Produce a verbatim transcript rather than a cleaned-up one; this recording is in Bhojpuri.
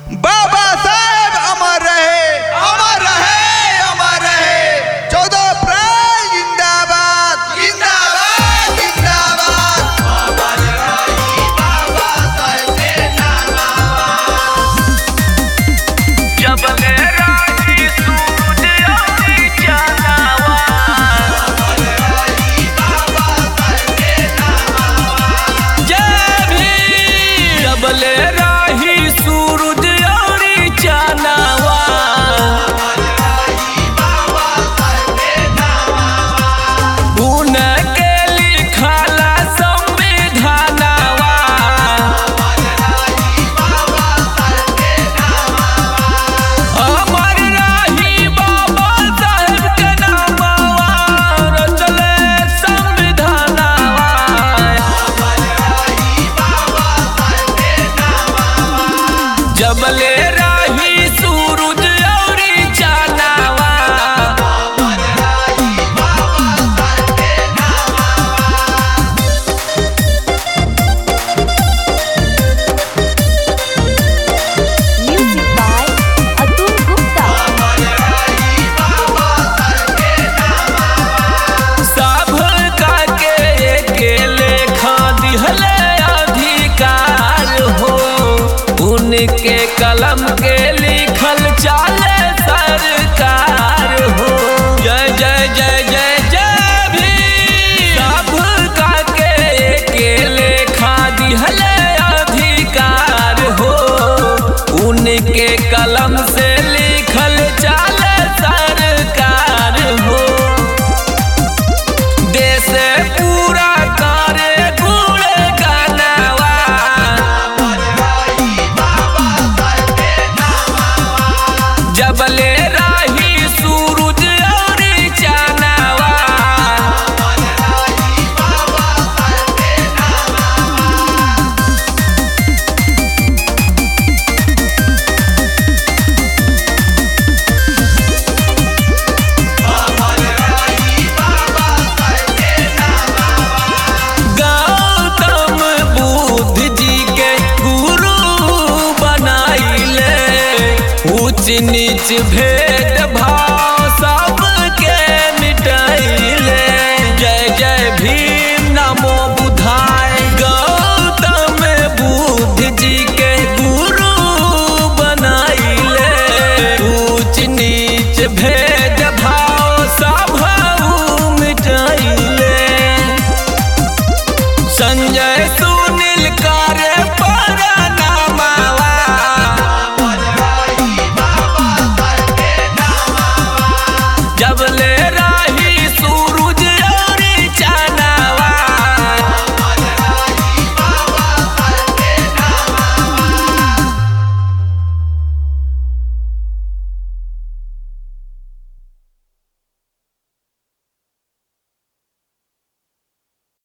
बाबा साहेब अमर रहे, अमर रहे, अमर रहे। चौदह अप्रैल जिंदाबाद, जिंदाबाद, जिंदाबाद। अमर रही बाबा साहेब के नाम। जब मेरा ही सूरज अभी चलावा, अमर रही बाबा साहेब के नाम। जय भीम। जब मेरा ही सूरज अभी चलावा, उनके लिखला संविधानवा, अमर रही बाबा साहेब के नामवा, रचले संविधानवा। जब ले रही सूरज औरी चानवा, Music by Atul Gupta. सब काके एके लेखा दिहले अधिकार हो, उनके कलम के लिखल चाले सरकार हो। जय जय जय जय जय भीम। सब काके एके लेखा दिहले अधिकार हो, उनके कलम से लिखल चाले सरकार हो। देश पूरा करे गुण गानवा, जब ले रही सूरज और चानवा, गौतम बुद्ध जी के गुरु बनाइले, ऊंच नीच भेद भाव सबके मिटाइले। जय जय भीम नमो बुधाय। गौतम बुद्ध जी के गुरु बनाइले, ऊंच नीच भेद भाव सब मिटाइले। संजय सुनील करे परनामावा, जब ले